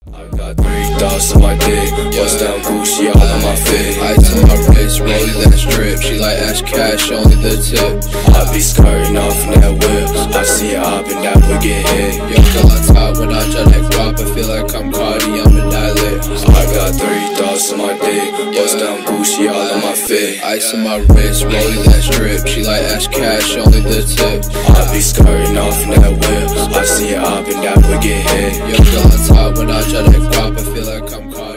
I got 3 thoughts on my dick, bust down Gucci all on my fit. Ice on my wrist, rolling that strip. She like Ash Cash, only the tip. I be skirting off in that whip. I see it up and that would get hit. Yo, till I top when I try that guap, I feel like I'm Cardi, I'm a dilate. I got 3 thoughts on my dick, bust down Gucci all on my fit. Ice on my wrist, rolling that strip. She like Ash Cash, only the tip. I be skirting off in that whip. I see it up and that would get hit. Yo, till I top when I try that guap, I feel like I'm Cardi.